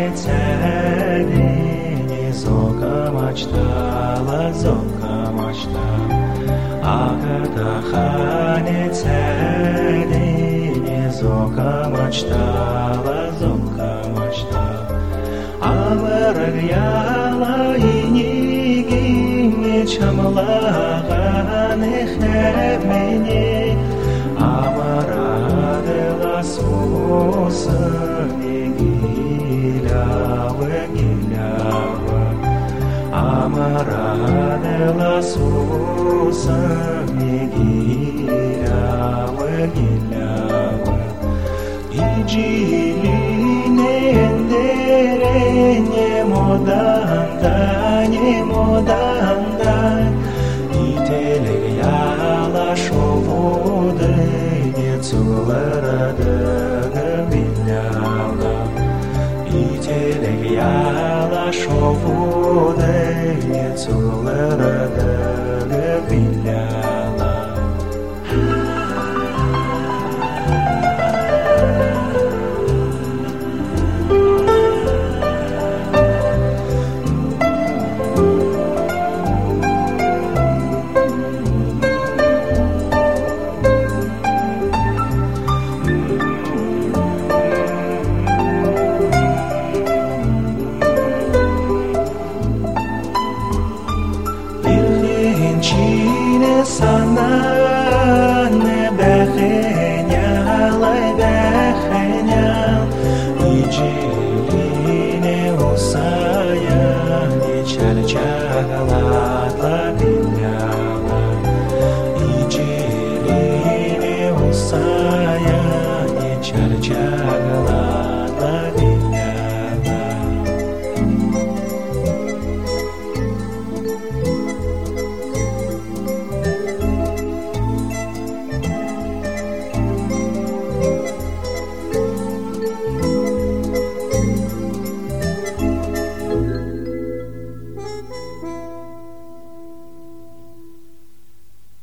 цедини зока мечтала, зока мечта. Агата хане цедини зока мечтала, зока мечта. Амаргяла инигине чамлагане хебмени. Амарадела сусани гилява, гилява. Амарадела сусани гилява, гилява. Иджилине эндерене моданда, не моданда. Ителек яла шовуды, не цуларады габиляла. Ителек яла шовуды, не цуларады габиляла. Чine sana ne behenyal, ay behenyal. İciline usaya içer çağlatla binyala. İciline usaya içer çağlatla.